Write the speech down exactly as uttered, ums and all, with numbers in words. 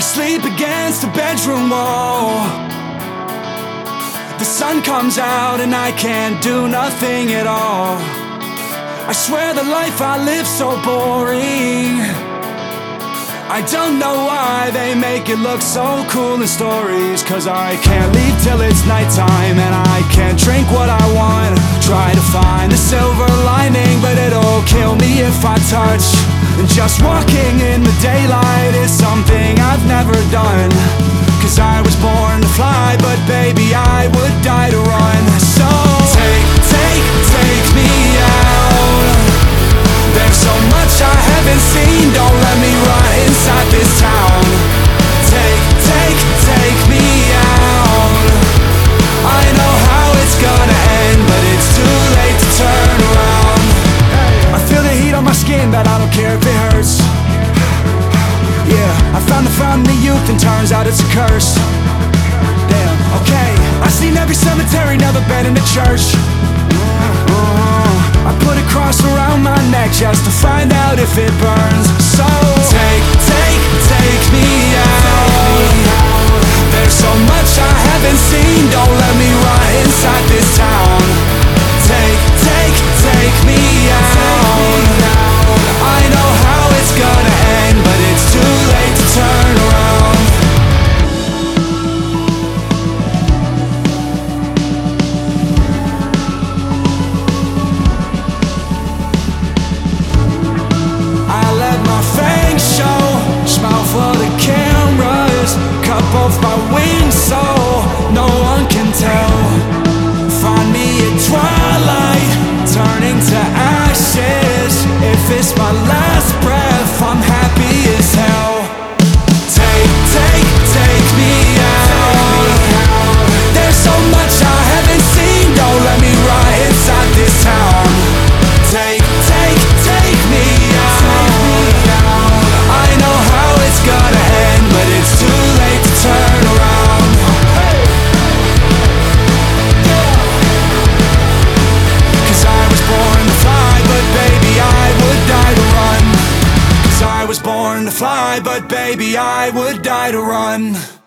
sleep against the bedroom wall. The sun comes out and I can't do nothing at all. I swear the life I live so boring. I don't know why they make it look so cool in stories. Cause I can't leave till it's nighttime, and I can't drink what I want. Try to find the silver lining, but it'll kill me if I touch. And just walking in the daylight is something I've never done. Cause I was born to fly, but baby I would die to run. So take, take, take me out. There's so much I haven't seen, don't let me run inside this town. Take, take, take me out. I know how it's gonna end, but it's too late to turn around. I feel the heat on my skin, but I don't care if it hurts. Yeah, I found the fountain of youth and turns out it's a curse. Damn, okay, I've seen every cemetery, never been in a church. uh, I put a cross around my neck just to find out if it burns. So take, take, take me out. There's so much I haven't seen, don't let me run inside this town. Take, take, take me out. I know how it's gonna end, but it's too late to turn around. I let my fangs show, smile for the cameras, cut both my wings so no one can tell. Find me at twilight, turning to ashes. If it's my last breath, I'm happy as hell. Take, take, take me out. There's so much I haven't seen, don't let me run inside this town. Take, take, take me out. I know how it's gonna end, but it's too late to turn around. Cause I was born to fly, but baby I would die to run. Cause I was born to fly, but baby I would die to run.